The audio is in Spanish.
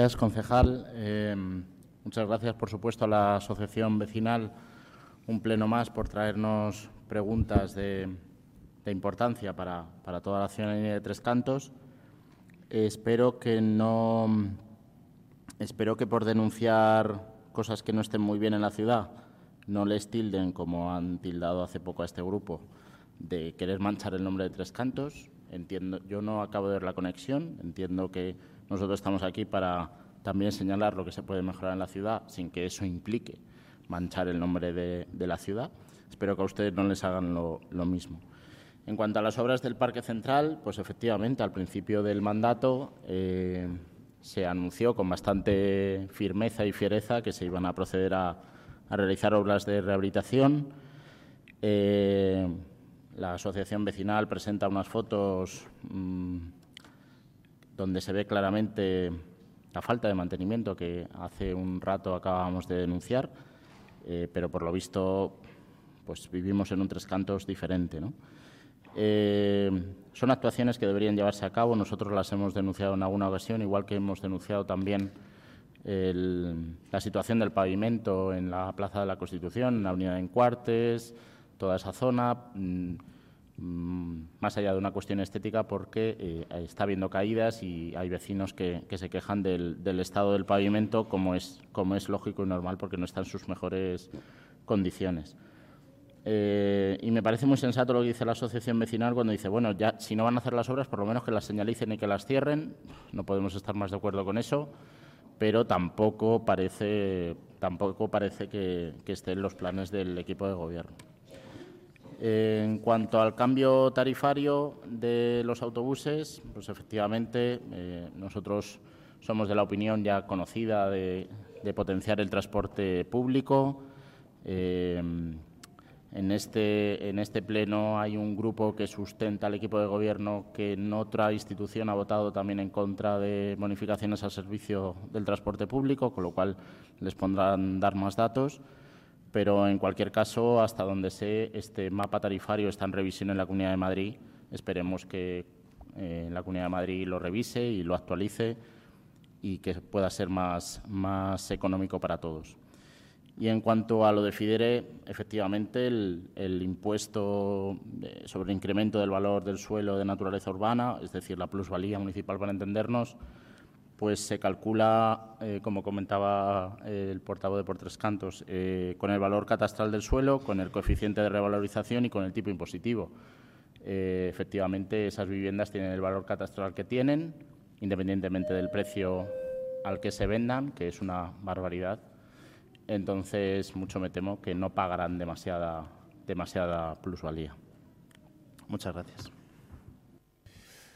gracias, concejal. Muchas gracias, por supuesto, a la Asociación Vecinal, un pleno más, por traernos preguntas de importancia para toda la ciudadanía de Tres Cantos. Espero que por denunciar cosas que no estén muy bien en la ciudad no les tilden, como han tildado hace poco a este grupo, de querer manchar el nombre de Tres Cantos. Entiendo, yo no acabo de ver la conexión, entiendo que nosotros estamos aquí para también señalar lo que se puede mejorar en la ciudad sin que eso implique manchar el nombre de la ciudad. Espero que a ustedes no les hagan lo mismo. En cuanto a las obras del Parque Central, pues efectivamente al principio del mandato se anunció con bastante firmeza y fiereza que se iban a proceder a realizar obras de rehabilitación. La asociación vecinal presenta unas fotos donde se ve claramente la falta de mantenimiento que hace un rato acabábamos de denunciar, pero por lo visto pues vivimos en un Tres Cantos diferente, ¿no? Son actuaciones que deberían llevarse a cabo. Nosotros las hemos denunciado en alguna ocasión, igual que hemos denunciado también la situación del pavimento en la Plaza de la Constitución, en la Avenida de Encuartes, toda esa zona, más allá de una cuestión estética, porque está habiendo caídas y hay vecinos que se quejan del estado del pavimento, como es lógico y normal, porque no está en sus mejores condiciones. Y me parece muy sensato lo que dice la asociación vecinal cuando dice, bueno, ya si no van a hacer las obras, por lo menos que las señalicen y que las cierren. No podemos estar más de acuerdo con eso, pero tampoco parece que esté en los planes del equipo de gobierno. En cuanto al cambio tarifario de los autobuses, pues efectivamente nosotros somos de la opinión ya conocida de potenciar el transporte público. En este pleno hay un grupo que sustenta al equipo de gobierno que en otra institución ha votado también en contra de bonificaciones al servicio del transporte público, con lo cual les pondrán dar más datos. Pero en cualquier caso, hasta donde sé, este mapa tarifario está en revisión en la Comunidad de Madrid. Esperemos que la Comunidad de Madrid lo revise y lo actualice y que pueda ser más económico para todos. Y en cuanto a lo de FIDERE, efectivamente, el impuesto sobre el incremento del valor del suelo de naturaleza urbana, es decir, la plusvalía municipal para entendernos, pues se calcula, como comentaba el portavoz de Por Tres Cantos, con el valor catastral del suelo, con el coeficiente de revalorización y con el tipo impositivo. Efectivamente, esas viviendas tienen el valor catastral que tienen, independientemente del precio al que se vendan, que es una barbaridad. Entonces, mucho me temo que no pagarán demasiada plusvalía. Muchas gracias.